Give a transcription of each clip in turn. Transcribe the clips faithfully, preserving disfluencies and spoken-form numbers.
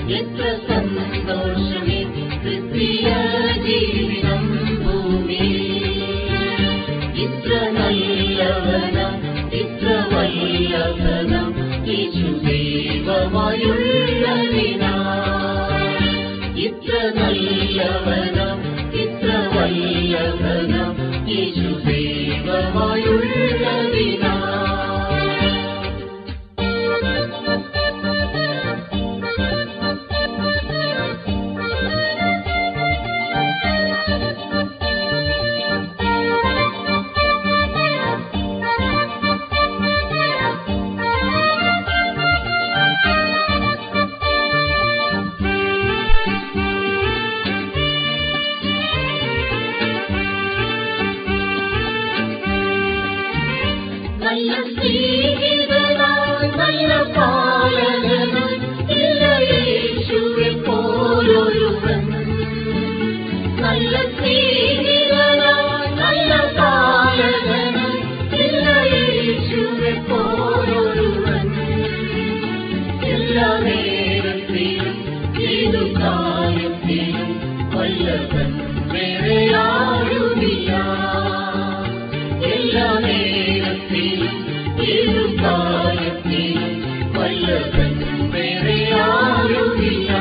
എത്ര സന്തോഷമേ ക്രിസ്തീയ ജീവിതം ഭൂമിയിൽ. ഇത്ര നല്ലവനാം ഇത്ര വല്ലഭനാം യേശു ദൈവമായുള്ളതിനാൽ. ഇത്ര നല്ലവനാം ഇത്ര വല്ലഭനാം യേശു ദൈവമായുള്ളതിനാൽ. നല്ല സ്നേഹിതനായി നല്ല പാലകനായി ഇല്ല യേശുവെ പോലൊരുവൻ. നല്ല സ്നേഹിതനായി നല്ല പാലകനായി ഇല്ല യേശുവെ പോലൊരുവൻ. എല്ലാ നേരത്തിലും ഏതു കാലത്തിലും വല്ലഭൻ വേറെ ആരുമില്ല. എല്ലാ നേരത്തിലും ഏതു കാലത്തിലും വല്ലഭൻ വേറെ ആരുമില്ല.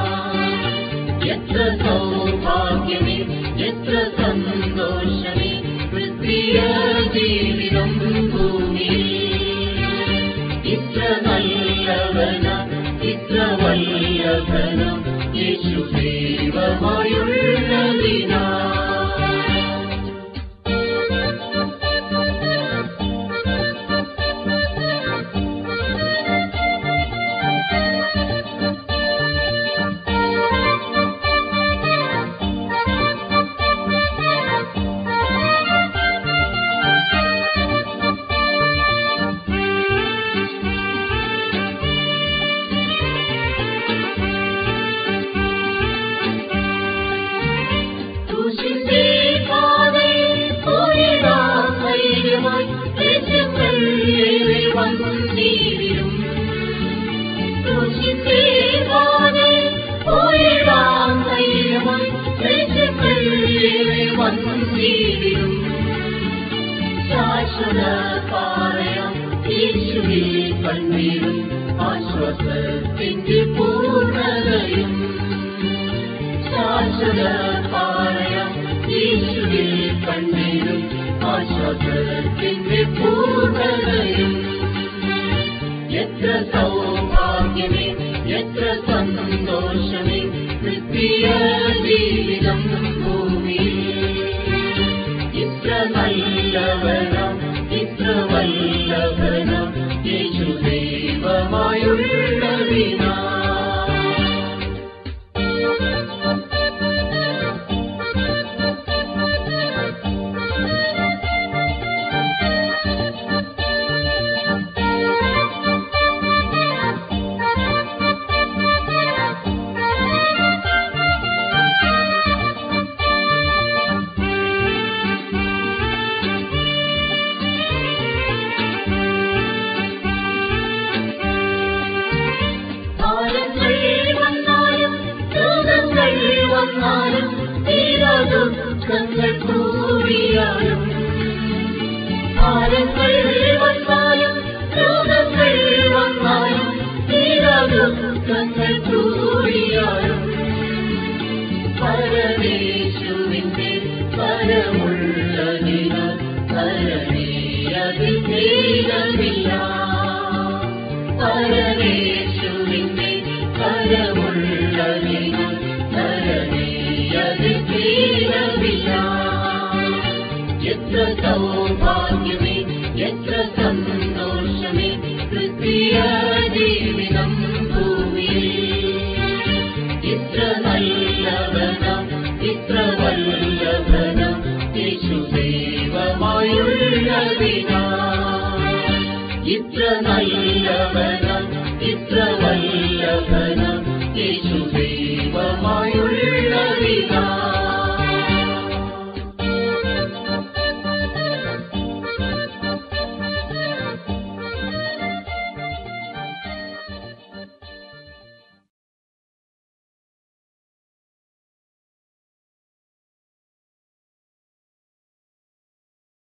എത്ര സൗഭാഗ്യമേ എത്ര സന്തോഷമേ ക്രിസ്തീയ ജീവിതം ഭൂമിയിൽ. ഇത്ര നല്ലവനാം ഇത്ര വല്ലഭനാം യേശു ദൈവമായുള്ളതിനാൽ. ശാശ്വത പാറയാം യേശുവിൽ കണ്ണീരും ആശ്വാസത്തിന്റെ പൂർണ്ണതയും. ശാശ്വത പാറയാം യേശുവിൽ കണ്ണീരും ആശ്വാസത്തിന്റെ പൂർണ്ണതയും. എത്ര സൗഭാഗ്യമേ എത്ര സന്തോഷമേ ക്രിസ്തീയ ജീവിതം ഭൂമിയിൽ. ഇത്ര നല്ലവനാം ഇത്ര വല്ലഭനാം യേശു ദൈവമായുള്ളതിനാൽ. ദുഃഖങ്ങൾ കൂടിയാലും ഭാരങ്ങൾ വന്നാലും രോഗങ്ങൾ വന്നാലും ദുഃഖങ്ങൾ കൂടിയാലും പരമേശുവിന്റെ പരമുള്ളതിനാൽ പരമേയതിൽ ഭേദമില്ല. പരമേശുവിന്റെ പരമുള്ളതിനാൽ പരമേയതിൽ ഭേദമില്ല. എത്ര സൗഭാഗ്യമേ എത്ര സന്തോഷമേ ക്രിസ്തീയ ജീവിതം ഭൂമിയിൽ. ഇത്ര നല്ലവനാം ഇത്ര വല്ലഭനാം യേശു ദൈവമായുള്ളതിനാൽ. ഇത്ര നല്ലവനാം ഇത്ര വല്ലഭനാം യേശു